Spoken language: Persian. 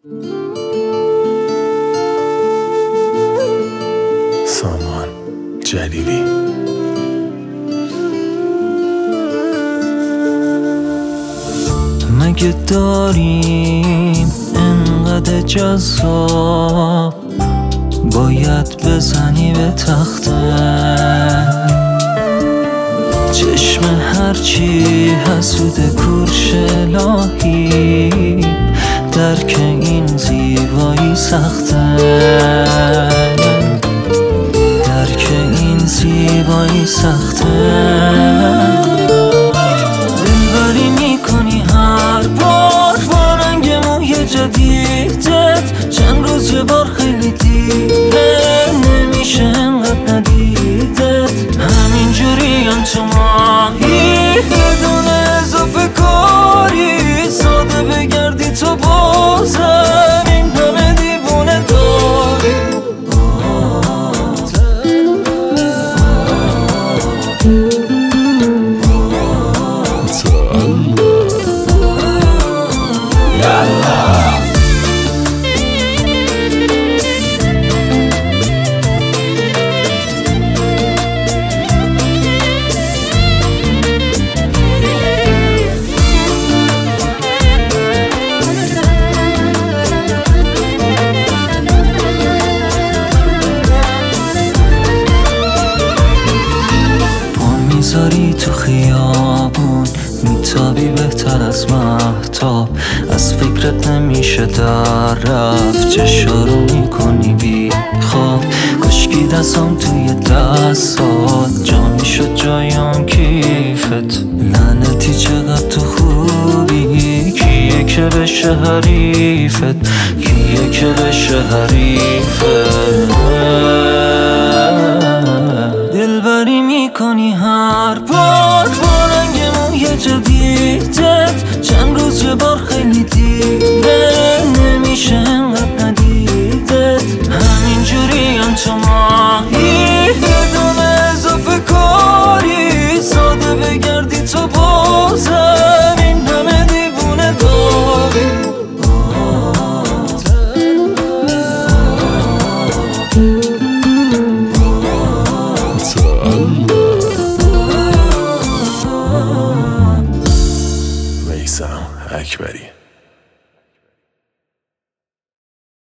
سامان جلیلی. مگه داریم انقدر جذاب باید بزنی به تخته؟ چشم هرچی حسود کورش الهی درک این زیبایی سخته، درک این زیبایی سخته. دلبری میکنی هر بار با رنگ موی جدیدت، چند روز یه بار خیلی دیره نمیشه انقدر ندیدت. همینجوری هم تو ماهی بدون اضافه کاری، ساده بگردی تو بازم این همه دیوونه داری. میذاری تو خیابون میتابی بهتر از مهتاب، از فکرت نمیشه در رفت، چشارو میکنی بی خواب. کشکی دستم توی دستات جا میشد جایم کیفت. لعنتی چقدر تو خوبی، کیه که بشه حریفت، کیه که بشه حریفت. دلبری میکنی هر بار با رنگ موی جدیدت، چند روز یه بار